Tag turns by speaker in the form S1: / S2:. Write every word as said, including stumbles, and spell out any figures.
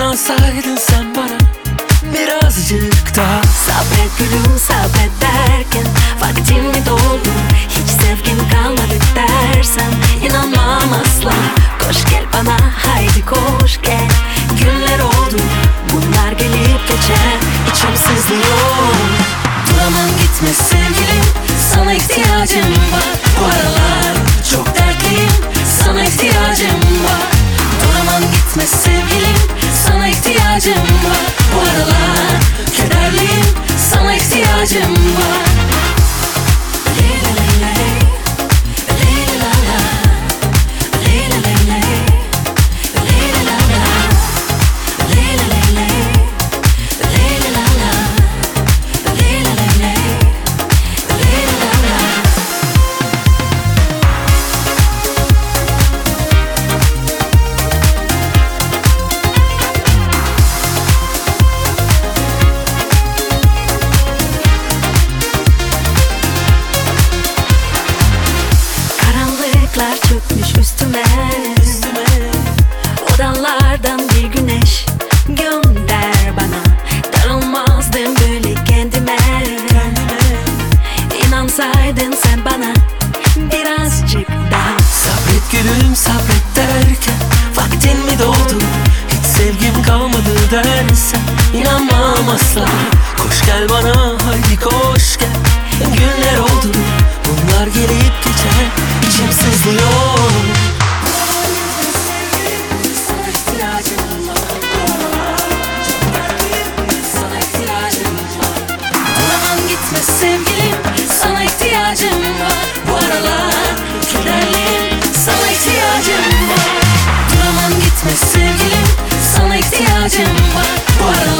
S1: İnansaydın sen bana birazcık daha.
S2: Sabret gülüm sabret derken vaktim mi doldu, hiç sevgim kalmadı dersen inanmam asla. Koş gel bana haydi koş gel, günler oldu bunlar gelip geçer, içim sızlıyor. Duramam gitme sevgilim, sana ihtiyacım var. Bu aralar çok dertliyim, sana ihtiyacım var. Duramam gitme sevgilim, sana ihtiyacım var. Bu aralar kederliyim, sana ihtiyacım var. Leyla leyla ley, leyla la la, leyla leyla ley, leyla la la, leyla leyla ley, leyla la la, leyla leyla ley, leyla la la. Karanlıklar çökmüş üstüme, odalardan bir güneş gönder bana. Darılmazdım böyle kendime, İnansaydın sen bana birazcık daha.
S1: Sabret gülüm sabret derken vaktin mi doldu, hiç sevgim kalmadı dersen inanmam asla. Koş gel bana haydi koş gel, günler oldu bunlar gelip geçer, içim sızlıyor.
S2: Sana ihtiyacım var, sana ihtiyacım var. Duramam gitme sevgilim, sana ihtiyacım var. Bu aralar kederliyim, sana ihtiyacım var. Duramam gitme sevgilim, sana ihtiyacım var. Bu aralar